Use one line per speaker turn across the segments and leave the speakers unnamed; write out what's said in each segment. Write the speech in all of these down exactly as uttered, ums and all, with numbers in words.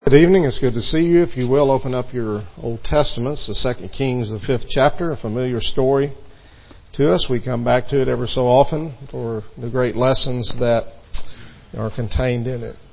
Good evening. It's good to see you. If you will, open up your Old Testaments, the Second Kings, the fifth chapter, a familiar story to us. We come back to it ever so often for the great lessons that are contained in it.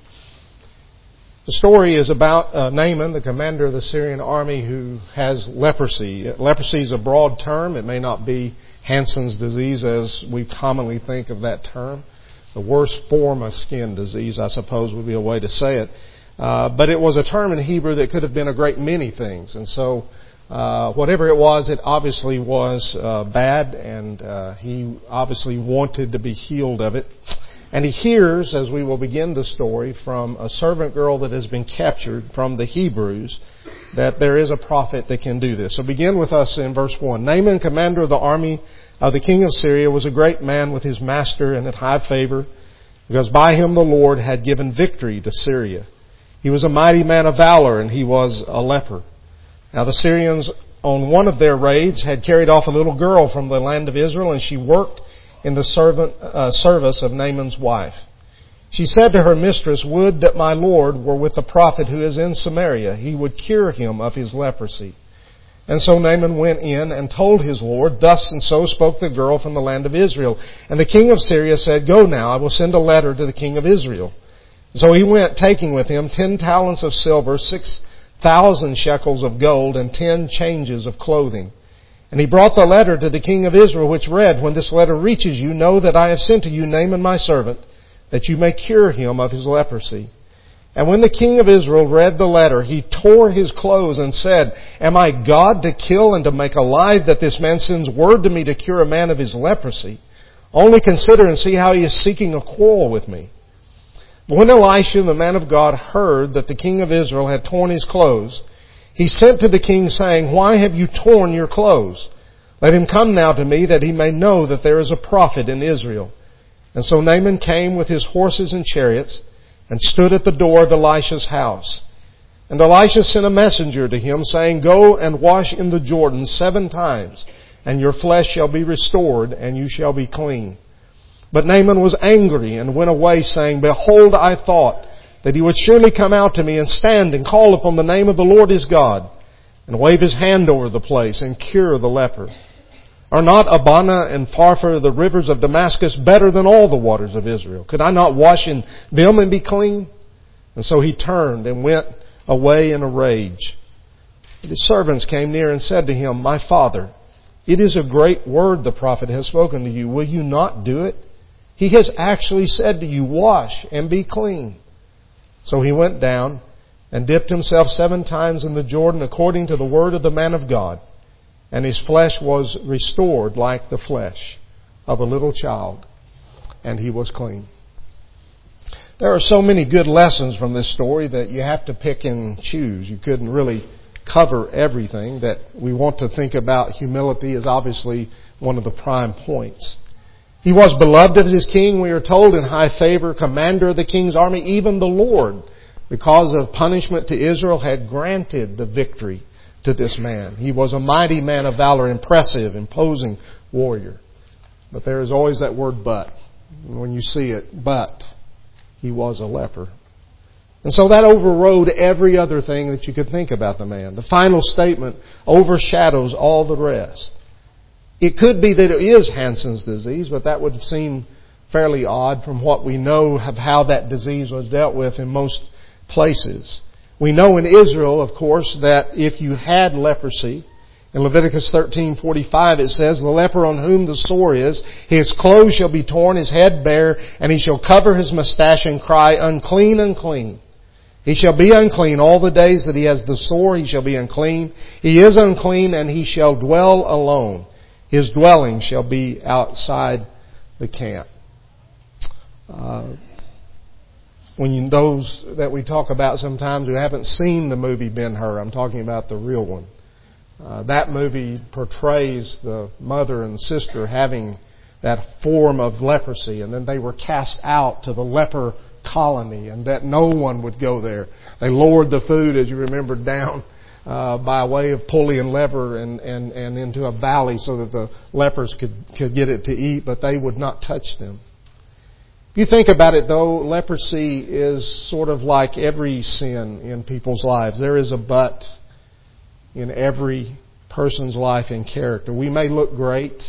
The story is about uh, Naaman, the commander of the Syrian army, who has leprosy. Leprosy is a broad term. It may not be Hansen's disease as we commonly think of that term. The worst form of skin disease, I suppose, would be a way to say it. Uh, but it was a term in Hebrew that could have been a great many things. And so uh, whatever it was, it obviously was uh, bad, and uh, he obviously wanted to be healed of it. And he hears, as we will begin the story, from a servant girl that has been captured from the Hebrews, that there is a prophet that can do this. So begin with us in verse one. Naaman, commander of the army of the king of Syria, was a great man with his master and in high favor, because by him the Lord had given victory to Syria. He was a mighty man of valor, and he was a leper. Now the Syrians, on one of their raids, had carried off a little girl from the land of Israel, and she worked in the servant, uh, service of Naaman's wife. She said to her mistress, "Would that my Lord were with the prophet who is in Samaria. He would cure him of his leprosy." And so Naaman went in and told his Lord, "Thus and so spoke the girl from the land of Israel." And the king of Syria said, "Go now, I will send a letter to the king of Israel." So he went, taking with him ten talents of silver, six thousand shekels of gold, and ten changes of clothing. And he brought the letter to the king of Israel, which read, "When this letter reaches you, know that I have sent to you Naaman my servant, that you may cure him of his leprosy." And when the king of Israel read the letter, he tore his clothes and said, "Am I God to kill and to make alive, that this man sends word to me to cure a man of his leprosy? Only consider and see how he is seeking a quarrel with me." When Elisha, the man of God, heard that the king of Israel had torn his clothes, he sent to the king, saying, "Why have you torn your clothes? Let him come now to me, that he may know that there is a prophet in Israel." And so Naaman came with his horses and chariots, and stood at the door of Elisha's house. And Elisha sent a messenger to him, saying, "Go and wash in the Jordan seven times, and your flesh shall be restored, and you shall be clean." But Naaman was angry and went away, saying, "Behold, I thought that he would surely come out to me and stand and call upon the name of the Lord his God, and wave his hand over the place and cure the leper. Are not Abana and Pharpar, the rivers of Damascus, better than all the waters of Israel? Could I not wash in them and be clean?" And so he turned and went away in a rage. But his servants came near and said to him, "My father, it is a great word the prophet has spoken to you. Will you not do it? He has actually said to you, 'Wash and be clean.'" So he went down and dipped himself seven times in the Jordan according to the word of the man of God. And his flesh was restored like the flesh of a little child. And he was clean. There are so many good lessons from this story that you have to pick and choose. You couldn't really cover everything. That we want to think about humility is obviously one of the prime points. He was beloved of his king, we are told, in high favor, commander of the king's army. Even the Lord, because of punishment to Israel, had granted the victory to this man. He was a mighty man of valor, impressive, imposing warrior. But there is always that word "but." When you see it, but he was a leper. And so that overrode every other thing that you could think about the man. The final statement overshadows all the rest. It could be that it is Hansen's disease, but that would seem fairly odd from what we know of how that disease was dealt with in most places. We know in Israel, of course, that if you had leprosy, in Leviticus thirteen forty-five it says, "The leper on whom the sore is, his clothes shall be torn, his head bare, and he shall cover his mustache and cry, 'Unclean, unclean.' He shall be unclean all the days that he has the sore, he shall be unclean. He is unclean, and he shall dwell alone. His dwelling shall be outside the camp." Uh, when you, those that we talk about sometimes who haven't seen the movie Ben-Hur, I'm talking about the real one. Uh, that movie portrays the mother and sister having that form of leprosy, and then they were cast out to the leper colony, and that no one would go there. They lowered the food, as you remember, down Uh, by way of pulley and lever and, and, and into a valley so that the lepers could, could get it to eat, but they would not touch them. If If you think about it, though, leprosy is sort of like every sin in people's lives. There is a but in every person's life and character. We may look great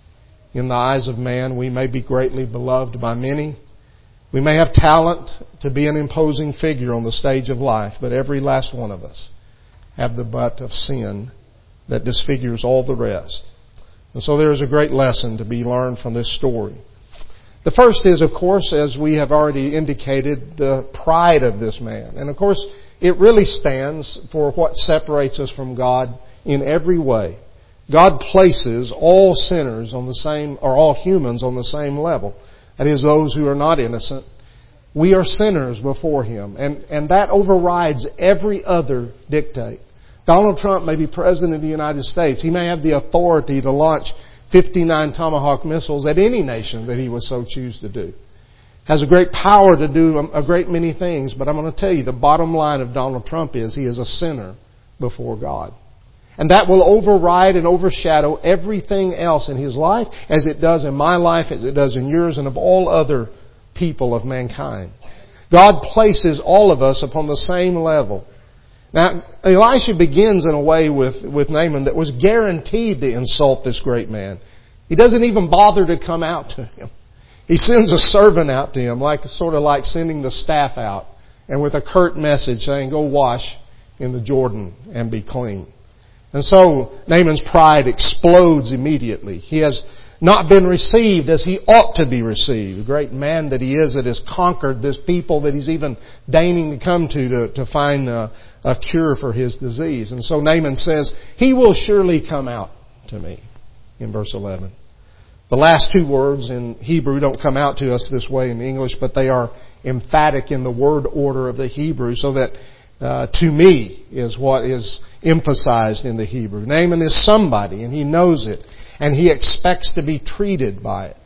in the eyes of man. We may be greatly beloved by many. We may have talent to be an imposing figure on the stage of life, but every last one of us have the but of sin that disfigures all the rest. And so there is a great lesson to be learned from this story. The first is, of course, as we have already indicated, the pride of this man. And of course, it really stands for what separates us from God in every way. God places all sinners on the same, or all humans on the same level. That is, those who are not innocent. We are sinners before Him. And, and that overrides every other dictate. Donald Trump may be President of the United States. He may have the authority to launch fifty-nine Tomahawk missiles at any nation that he would so choose to do. Has a great power to do a great many things, but I'm going to tell you the bottom line of Donald Trump is he is a sinner before God. And that will override and overshadow everything else in his life, as it does in my life, as it does in yours, and of all other people of mankind. God places all of us upon the same level. Now, Elisha begins in a way with, with Naaman that was guaranteed to insult this great man. He doesn't even bother to come out to him. He sends a servant out to him, like sort of like sending the staff out, and with a curt message saying, go wash in the Jordan and be clean. And so Naaman's pride explodes immediately. He has not been received as he ought to be received. The great man that he is that has conquered this people that he's even deigning to come to to, to find a, a cure for his disease. And so Naaman says, he will surely come out to me, in verse eleven. The last two words in Hebrew don't come out to us this way in English, but they are emphatic in the word order of the Hebrew, so that uh, to me is what is emphasized in the Hebrew. Naaman is somebody, and he knows it. And he expects to be treated by it.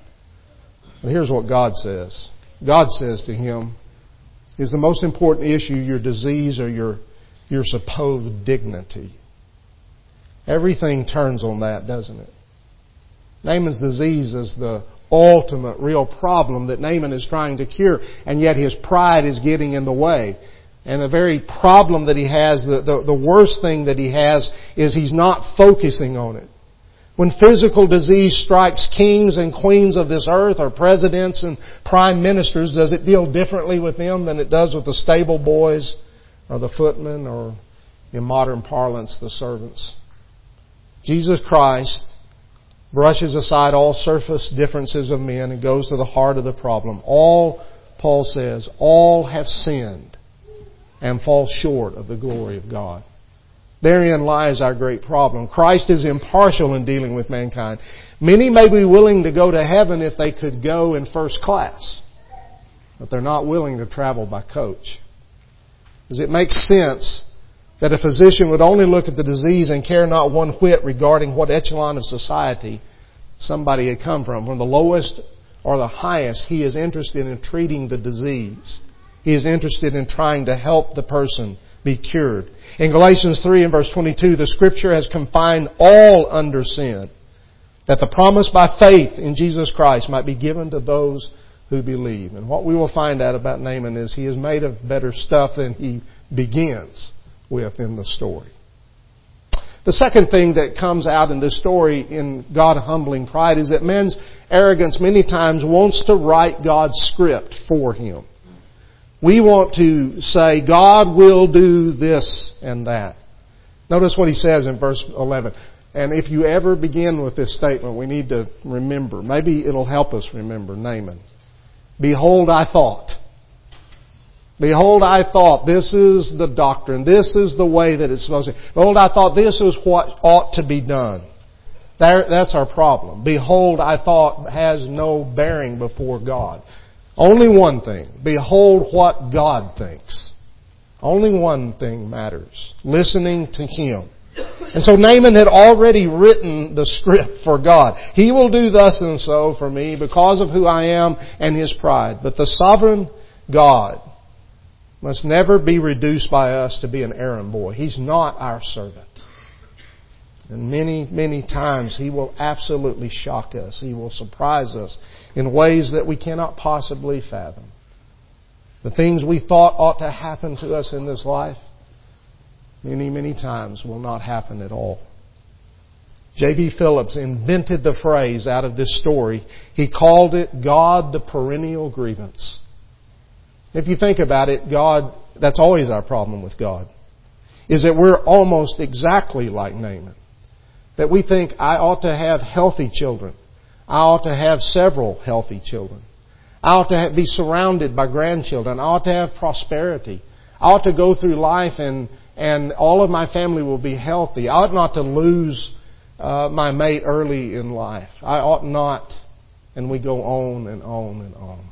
But here's what God says. God says to him, is the most important issue your disease or your, your supposed dignity? Everything turns on that, doesn't it? Naaman's disease is the ultimate real problem that Naaman is trying to cure, and yet his pride is getting in the way. And the very problem that he has, the, the, the worst thing that he has, is he's not focusing on it. When physical disease strikes kings and queens of this earth, or presidents and prime ministers, does it deal differently with them than it does with the stable boys or the footmen or, in modern parlance, the servants? Jesus Christ brushes aside all surface differences of men and goes to the heart of the problem. All, Paul says, all have sinned and fall short of the glory of God. Therein lies our great problem. Christ is impartial in dealing with mankind. Many may be willing to go to heaven if they could go in first class, but they're not willing to travel by coach. Because it makes sense that a physician would only look at the disease and care not one whit regarding what echelon of society somebody had come from. From the lowest or the highest, he is interested in treating the disease. He is interested in trying to help the person be cured. In Galatians three and verse twenty-two, the Scripture has confined all under sin, that the promise by faith in Jesus Christ might be given to those who believe. And what we will find out about Naaman is he is made of better stuff than he begins with in the story. The second thing that comes out in this story in God humbling pride is that man's arrogance many times wants to write God's script for him. We want to say, God will do this and that. Notice what he says in verse eleven. And if you ever begin with this statement, we need to remember. Maybe it'll help us remember Naaman. Behold, I thought. Behold, I thought. This is the doctrine. This is the way that it's supposed to be. Behold, I thought this is what ought to be done. There, that's our problem. Behold, I thought has no bearing before God. Only one thing. Behold what God thinks. Only one thing matters. Listening to Him. And so Naaman had already written the script for God. He will do thus and so for me because of who I am and his pride. But the sovereign God must never be reduced by us to be an errand boy. He's not our servant. And many, many times He will absolutely shock us. He will surprise us in ways that we cannot possibly fathom. The things we thought ought to happen to us in this life, many, many times will not happen at all. J B Phillips invented the phrase out of this story. He called it God the perennial grievance. If you think about it, God, that's always our problem with God, is that we're almost exactly like Naaman. That we think, I ought to have healthy children. I ought to have several healthy children. I ought to have, be surrounded by grandchildren. I ought to have prosperity. I ought to go through life and, and all of my family will be healthy. I ought not to lose uh, my mate early in life. I ought not. And we go on and on and on.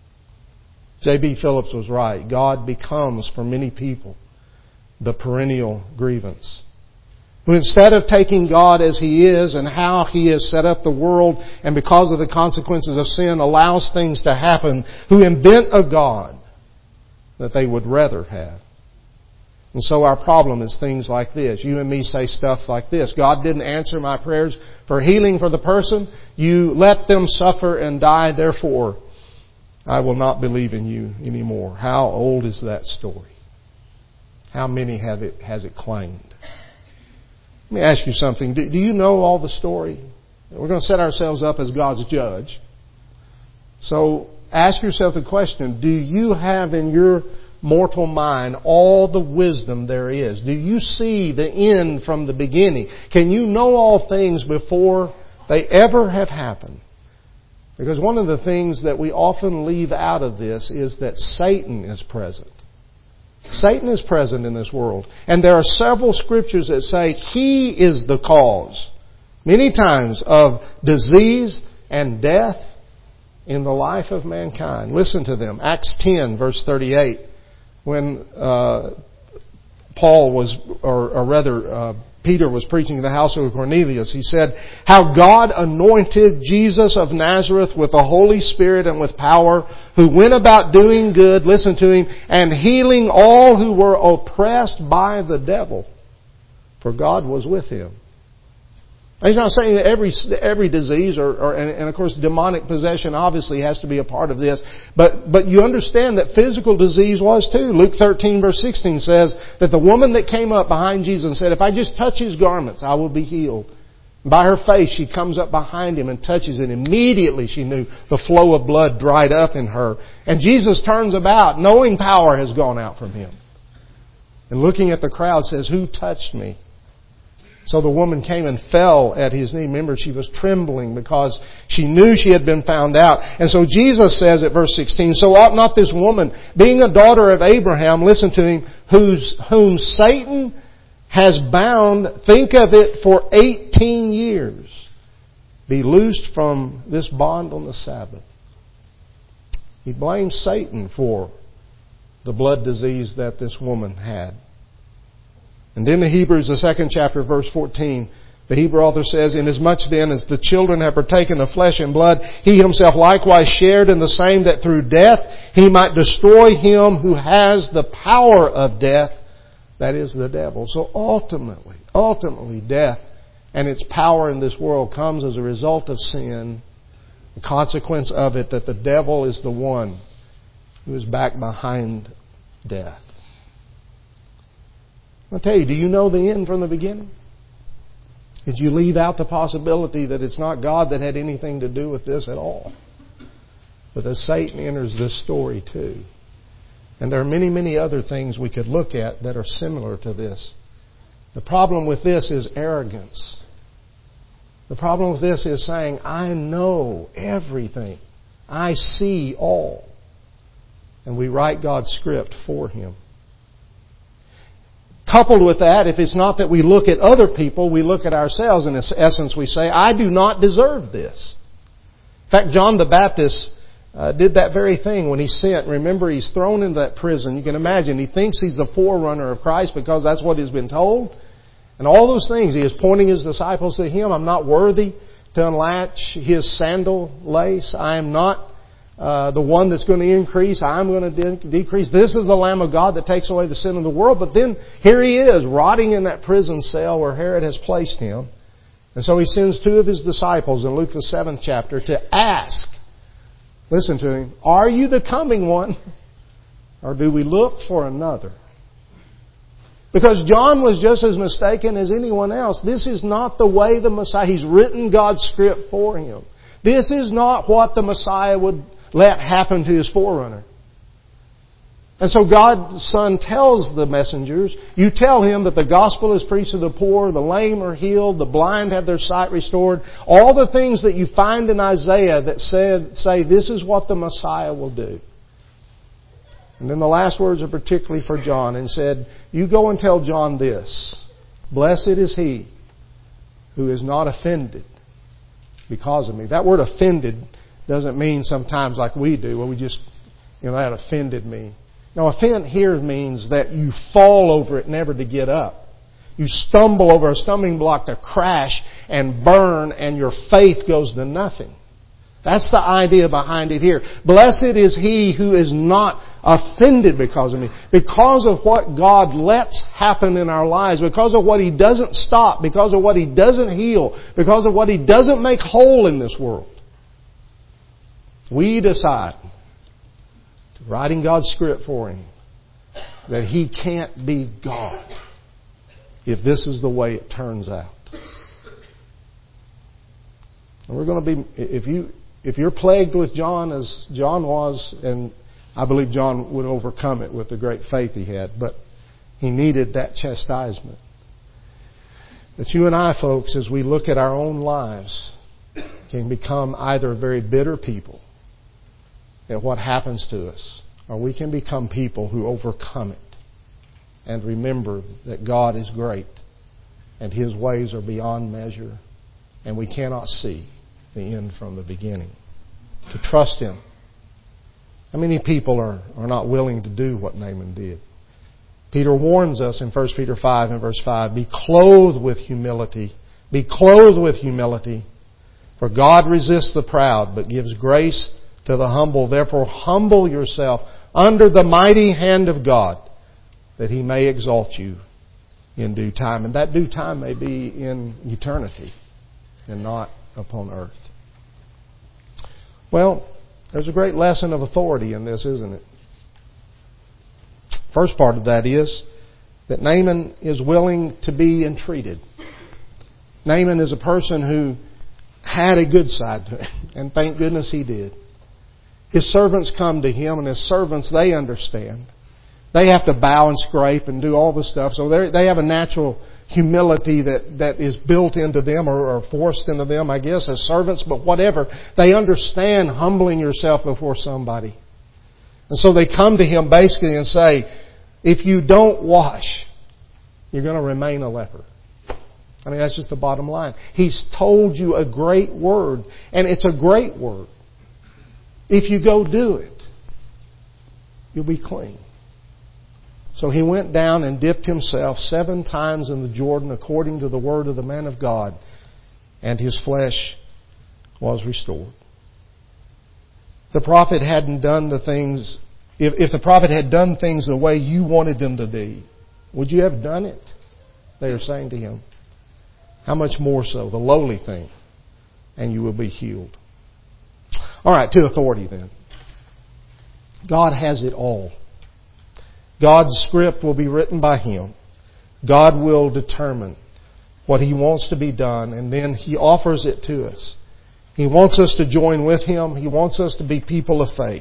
J B Phillips was right. God becomes, for many people, the perennial grievance. Who instead of taking God as He is and how He has set up the world and because of the consequences of sin allows things to happen, who invent a God that they would rather have. And so our problem is things like this. You and me say stuff like this. God didn't answer my prayers for healing for the person. You let them suffer and die, therefore I will not believe in you anymore. How old is that story? How many have it, has it claimed? Let me ask you something. Do, do you know all the story? We're going to set ourselves up as God's judge. So ask yourself the question, do you have in your mortal mind all the wisdom there is? Do you see the end from the beginning? Can you know all things before they ever have happened? Because one of the things that we often leave out of this is that Satan is present. Satan is present in this world. And there are several scriptures that say he is the cause, many times, of disease and death in the life of mankind. Listen to them. Acts ten, verse thirty-eight. When uh, Paul was, or, or rather, uh, Peter was preaching in the house of Cornelius, he said, how God anointed Jesus of Nazareth with the Holy Spirit and with power, who went about doing good, listen to him, and healing all who were oppressed by the devil, for God was with him. He's not saying that every every disease, or, or and, and of course demonic possession obviously has to be a part of this, but but you understand that physical disease was too. Luke thirteen verse sixteen says that the woman that came up behind Jesus and said, if I just touch His garments, I will be healed. By her faith, she comes up behind Him and touches it. Immediately she knew the flow of blood dried up in her. And Jesus turns about, knowing power has gone out from Him. And looking at the crowd says, who touched me? So the woman came and fell at His knee. Remember, she was trembling because she knew she had been found out. And so Jesus says at verse sixteen, so ought not this woman, being a daughter of Abraham, listen to him, whose, whom Satan has bound, think of it, for eighteen years, be loosed from this bond on the Sabbath. He blames Satan for the blood disease that this woman had. And then in Hebrews, the second chapter, verse fourteen, the Hebrew author says, inasmuch then as the children have partaken of flesh and blood, He Himself likewise shared in the same, that through death He might destroy him who has the power of death, that is the devil. So ultimately, ultimately death and its power in this world comes as a result of sin. The consequence of it, that the devil is the one who is back behind death. I'll tell you, do you know the end from the beginning? Did you leave out the possibility that it's not God that had anything to do with this at all? But that Satan enters this story too. And there are many, many other things we could look at that are similar to this. The problem with this is arrogance. The problem with this is saying, I know everything. I see all. And we write God's script for Him. Coupled with that, if it's not that we look at other people, we look at ourselves. In essence, we say, I do not deserve this. In fact, John the Baptist uh, did that very thing when he sent. Remember, he's thrown into that prison. You can imagine, he thinks he's the forerunner of Christ because that's what he's been told. And all those things, he is pointing his disciples to him. I'm not worthy to unlatch His sandal lace. I am not uh, the one that's going to increase, I'm going to de- decrease. This is the Lamb of God that takes away the sin of the world. But then here He is, rotting in that prison cell where Herod has placed Him. And so He sends two of His disciples in Luke the seventh chapter to ask, listen to Him, are you the coming one? Or do we look for another? Because John was just as mistaken as anyone else. This is not the way the Messiah... He's written God's script for him. This is not what the Messiah would let happen to His forerunner. And so God's Son tells the messengers, you tell him that the gospel is preached to the poor, the lame are healed, the blind have their sight restored. All the things that you find in Isaiah that said, say this is what the Messiah will do. And then the last words are particularly for John, and said, you go and tell John this, blessed is he who is not offended because of me. That word offended doesn't mean sometimes like we do, where we just, you know, that offended me. Now, offend here means that you fall over it never to get up. You stumble over a stumbling block to crash and burn, and your faith goes to nothing. That's the idea behind it here. Blessed is he who is not offended because of me. Because of what God lets happen in our lives, because of what He doesn't stop, because of what He doesn't heal, because of what He doesn't make whole in this world. We decide, writing God's script for Him, that He can't be God if this is the way it turns out. And we're going to be, if you, if you're plagued with John as John was, and I believe John would overcome it with the great faith he had, but he needed that chastisement. That you and I, folks, as we look at our own lives, can become either very bitter people at what happens to us, or we can become people who overcome it and remember that God is great and His ways are beyond measure and we cannot see the end from the beginning. To trust Him. How many people are, are not willing to do what Naaman did? Peter warns us in First Peter five and verse five, be clothed with humility. Be clothed with humility. For God resists the proud, but gives grace to the humble. Therefore humble yourself under the mighty hand of God, that He may exalt you in due time. And that due time may be in eternity and not upon earth. Well, there's a great lesson of authority in this, isn't it? First part of that is that Naaman is willing to be entreated. Naaman is a person who had a good side to him, and thank goodness he did. His servants come to him, and his servants, they understand. They have to bow and scrape and do all the stuff, so they have a natural humility that, that is built into them or, or forced into them, I guess, as servants, but whatever. They understand humbling yourself before somebody. And so they come to him basically and say, if you don't wash, you're going to remain a leper. I mean, that's just the bottom line. He's told you a great word, and it's a great word. If you go do it, you'll be clean. So he went down and dipped himself seven times in the Jordan according to the word of the man of God, and his flesh was restored. The prophet hadn't done the things, if, if the prophet had done things the way you wanted them to be, would you have done it? They are saying to him. How much more so, the lowly thing, and you will be healed. All right, to authority then. God has it all. God's script will be written by Him. God will determine what He wants to be done, and then He offers it to us. He wants us to join with Him. He wants us to be people of faith.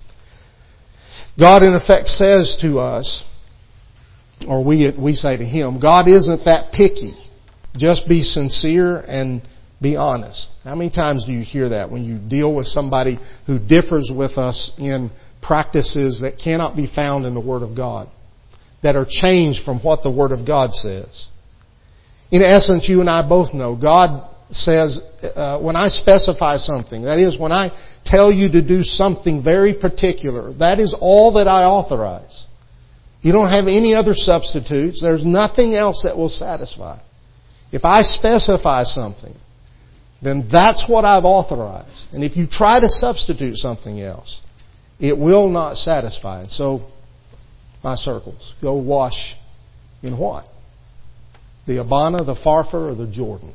God, in effect, says to us, or we, we say to Him, God isn't that picky. Just be sincere and be honest. How many times do you hear that when you deal with somebody who differs with us in practices that cannot be found in the Word of God, that are changed from what the Word of God says? In essence, you and I both know God says, uh, when I specify something, that is, when I tell you to do something very particular, that is all that I authorize. You don't have any other substitutes. There's nothing else that will satisfy. If I specify something, then that's what I've authorized. And if you try to substitute something else, it will not satisfy. So, my circles, go wash in what? The Abana, the Pharpar, or the Jordan?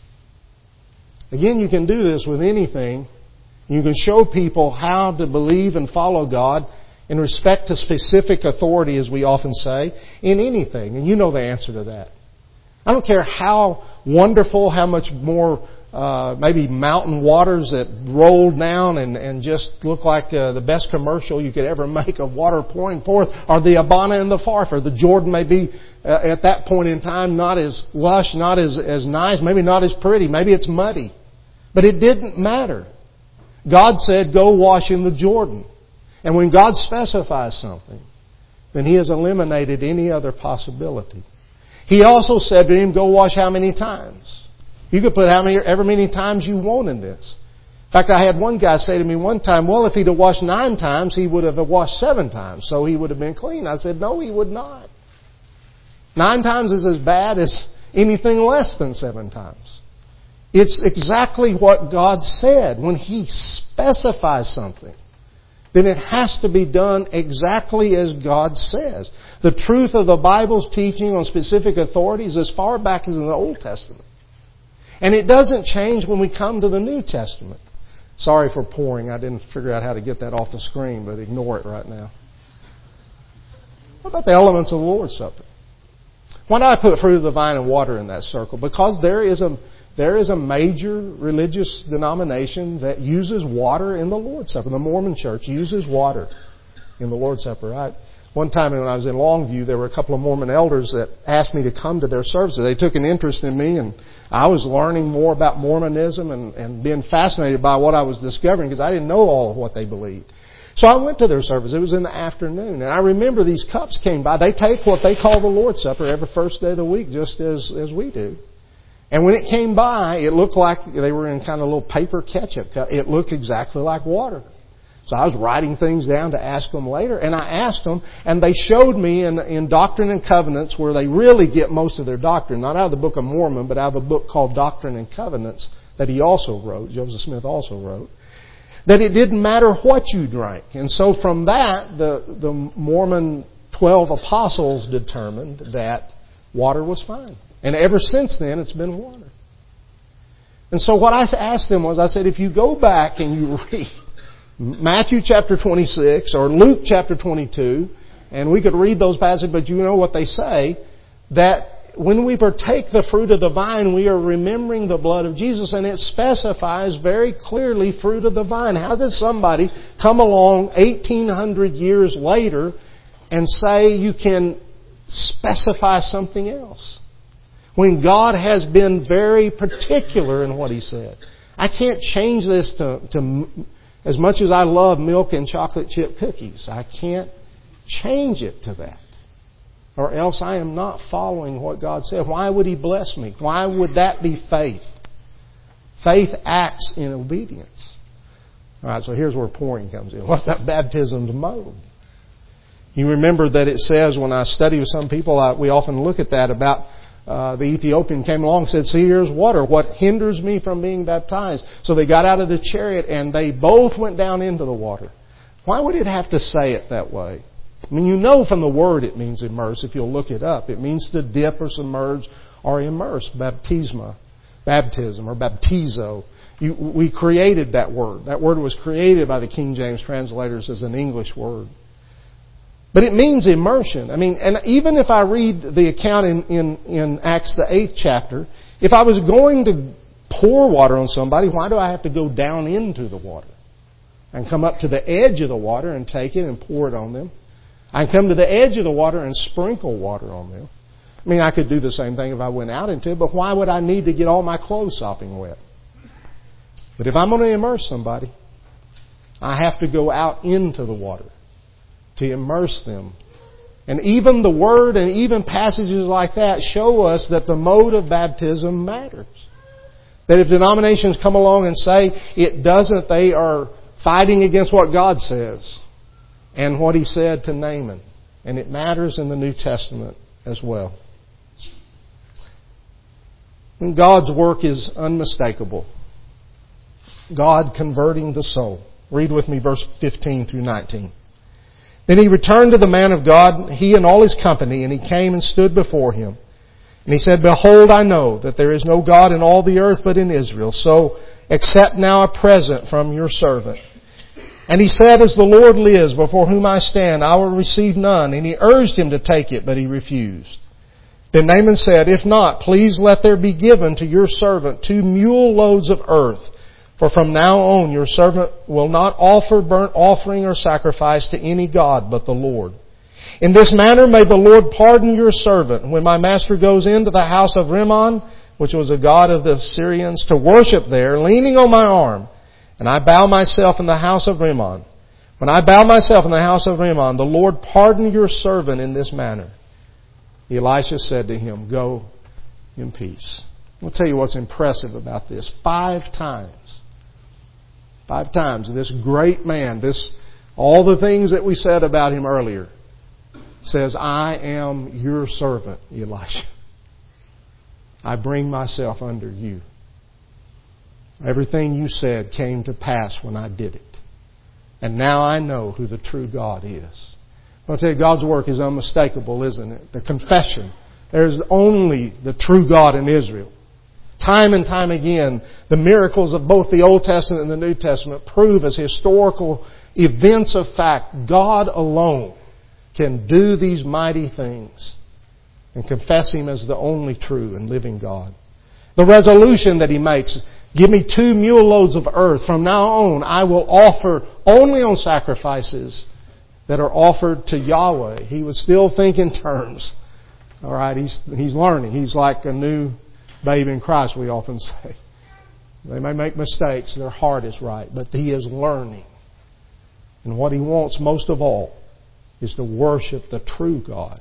Again, you can do this with anything. You can show people how to believe and follow God in respect to specific authority, as we often say, in anything. And you know the answer to that. I don't care how wonderful, how much more uh, maybe mountain waters that roll down and, and just look like uh, the best commercial you could ever make of water pouring forth are the Abana and the Pharpar. The Jordan may be uh, at that point in time not as lush, not as, as nice, maybe not as pretty, maybe it's muddy. But it didn't matter. God said, go wash in the Jordan. And when God specifies something, then He has eliminated any other possibility. He also said to him, go wash how many times? You could put how many, ever many times you want in this. In fact, I had one guy say to me one time, well, if he'd have washed nine times, he would have washed seven times, so he would have been clean. I said, no, he would not. Nine times is as bad as anything less than seven times. It's exactly what God said. When He specifies something, then it has to be done exactly as God says. The truth of the Bible's teaching on specific authorities is far back in the Old Testament. And it doesn't change when we come to the New Testament. Sorry for pouring. I didn't figure out how to get that off the screen, but ignore it right now. What about the elements of the Lord's Supper? Why did I put fruit of the vine and water in that circle? Because there is a There is a major religious denomination that uses water in the Lord's Supper. The Mormon Church uses water in the Lord's Supper, right? One time when I was in Longview, there were a couple of Mormon elders that asked me to come to their services. They took an interest in me, and I was learning more about Mormonism and, and being fascinated by what I was discovering because I didn't know all of what they believed. So I went to their service. It was in the afternoon. And I remember these cups came by. They take what they call the Lord's Supper every first day of the week, just as, as we do. And when it came by, it looked like they were in kind of a little paper ketchup cup. It looked exactly like water. So I was writing things down to ask them later. And I asked them, and they showed me in, in Doctrine and Covenants, where they really get most of their doctrine, not out of the Book of Mormon, but out of a book called Doctrine and Covenants that he also wrote, Joseph Smith also wrote, that it didn't matter what you drank. And so from that, the, the Mormon twelve apostles determined that water was fine. And ever since then, it's been water. And so what I asked them was, I said, if you go back and you read Matthew chapter twenty-six or Luke chapter twenty-two, and we could read those passages, but you know what they say, that when we partake the fruit of the vine, we are remembering the blood of Jesus, and it specifies very clearly fruit of the vine. How does somebody come along eighteen hundred years later and say you can specify something else? When God has been very particular in what He said. I can't change this to, to, as much as I love milk and chocolate chip cookies, I can't change it to that. Or else I am not following what God said. Why would He bless me? Why would that be faith? Faith acts in obedience. Alright, so here's where pouring comes in. What about baptism's mode? You remember that it says, when I study with some people, I, we often look at that about Uh, the Ethiopian came along and said, see, here's water. What hinders me from being baptized? So they got out of the chariot and they both went down into the water. Why would it have to say it that way? I mean, you know from the word it means immerse if you'll look it up. It means to dip or submerge or immerse. Baptisma, baptism or baptizo. You, we created that word. That word was created by the King James translators as an English word. But it means immersion. I mean, and even if I read the account in, in, in Acts the eighth chapter, if I was going to pour water on somebody, why do I have to go down into the water? I can come up to the edge of the water and take it and pour it on them. I can come to the edge of the water and sprinkle water on them. I mean, I could do the same thing if I went out into it, but why would I need to get all my clothes sopping wet? But if I'm going to immerse somebody, I have to go out into the water to immerse them. And even the Word and even passages like that show us that the mode of baptism matters. That if denominations come along and say it doesn't, they are fighting against what God says and what He said to Naaman. And it matters in the New Testament as well. And God's work is unmistakable. God converting the soul. Read with me verse fifteen through nineteen. Then he returned to the man of God, he and all his company, and he came and stood before him. And he said, Behold, I know that there is no God in all the earth but in Israel. So accept now a present from your servant. And he said, As the Lord lives, before whom I stand, I will receive none. And he urged him to take it, but he refused. Then Naaman said, If not, please let there be given to your servant two mule loads of earth. For from now on your servant will not offer burnt offering or sacrifice to any god but the Lord. In this manner may the Lord pardon your servant when my master goes into the house of Rimmon, which was a god of the Syrians, to worship there, leaning on my arm. And I bow myself in the house of Rimmon. When I bow myself in the house of Rimmon, the Lord pardon your servant in this manner. Elisha said to him, Go in peace. I'll tell you what's impressive about this. Five times. Five times. This great man, this, all the things that we said about him earlier, says, I am your servant, Elisha. I bring myself under you. Everything you said came to pass when I did it. And now I know who the true God is. I'll tell you, God's work is unmistakable, isn't it? The confession. There's only the true God in Israel. Time and time again, the miracles of both the Old Testament and the New Testament prove as historical events of fact, God alone can do these mighty things and confess Him as the only true and living God. The resolution that He makes, give me two mule loads of earth. From now on, I will offer only on sacrifices that are offered to Yahweh. He would still think in terms. All right, he's he's learning. He's like a new babe in Christ, we often say. They may make mistakes. Their heart is right. But he is learning. And what he wants most of all is to worship the true God.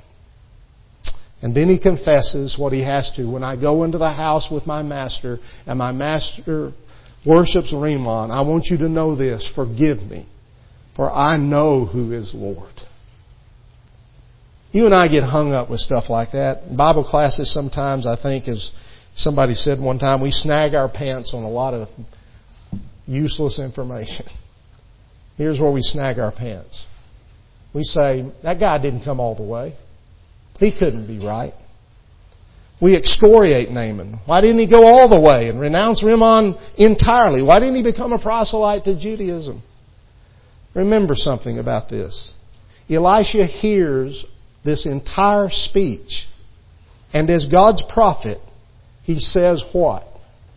And then he confesses what he has to. When I go into the house with my master and my master worships Rimmon, I want you to know this. Forgive me, for I know who is Lord. You and I get hung up with stuff like that. In Bible classes sometimes, I think, as somebody said one time, we snag our pants on a lot of useless information. Here's where we snag our pants. We say, that guy didn't come all the way. He couldn't be right. We excoriate Naaman. Why didn't he go all the way and renounce Rimmon entirely? Why didn't he become a proselyte to Judaism? Remember something about this. Elisha hears this entire speech, and as God's prophet, he says what?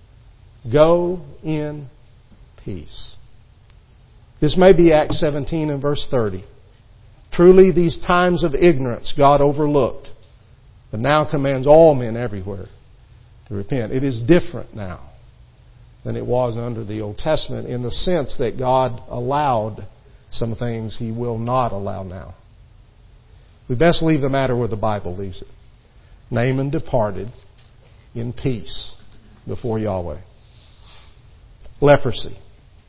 Go in peace. This may be Acts seventeen and verse thirty. Truly these times of ignorance God overlooked, but now commands all men everywhere to repent. It is different now than it was under the Old Testament in the sense that God allowed some things He will not allow now. We best leave the matter where the Bible leaves it. Naaman departed in peace before Yahweh. Leprosy.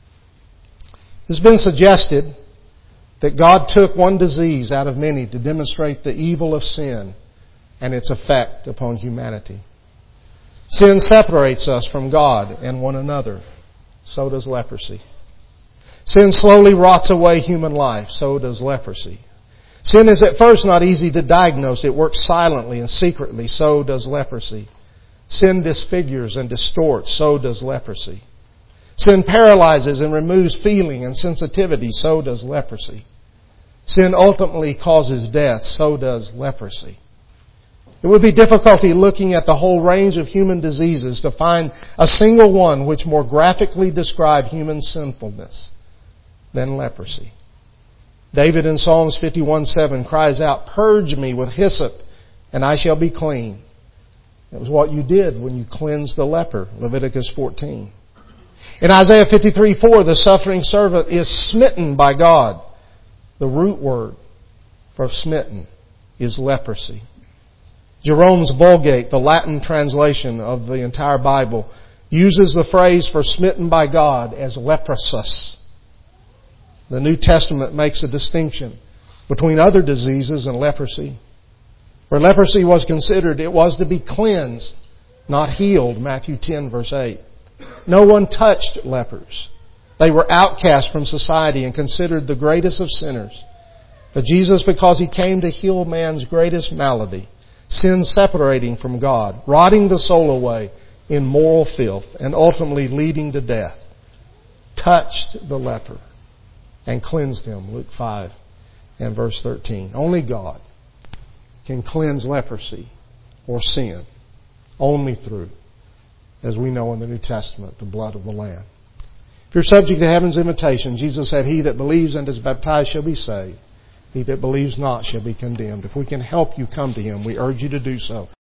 It's been suggested that God took one disease out of many to demonstrate the evil of sin and its effect upon humanity. Sin separates us from God and one another. So does leprosy. Sin slowly rots away human life. So does leprosy. Sin is at first not easy to diagnose. It works silently and secretly. So does leprosy. Sin disfigures and distorts. So does leprosy. Sin paralyzes and removes feeling and sensitivity. So does leprosy. Sin ultimately causes death. So does leprosy. It would be difficulty looking at the whole range of human diseases to find a single one which more graphically described human sinfulness than leprosy. David in Psalms fifty-one seven cries out, Purge me with hyssop, and I shall be clean. That was what you did when you cleansed the leper, Leviticus fourteen. In Isaiah fifty-three four, the suffering servant is smitten by God. The root word for smitten is leprosy. Jerome's Vulgate, the Latin translation of the entire Bible, uses the phrase for smitten by God as leprosus. The New Testament makes a distinction between other diseases and leprosy. Where leprosy was considered, it was to be cleansed, not healed, Matthew ten verse eight. No one touched lepers. They were outcast from society and considered the greatest of sinners. But Jesus, because He came to heal man's greatest malady, sin separating from God, rotting the soul away in moral filth, and ultimately leading to death, touched the leper and cleansed him. Luke five and verse thirteen. Only God can cleanse leprosy or sin. Only through, as we know in the New Testament, the blood of the Lamb. If you're subject to heaven's invitation, Jesus said, He that believes and is baptized shall be saved. He that believes not shall be condemned. If we can help you come to Him, we urge you to do so.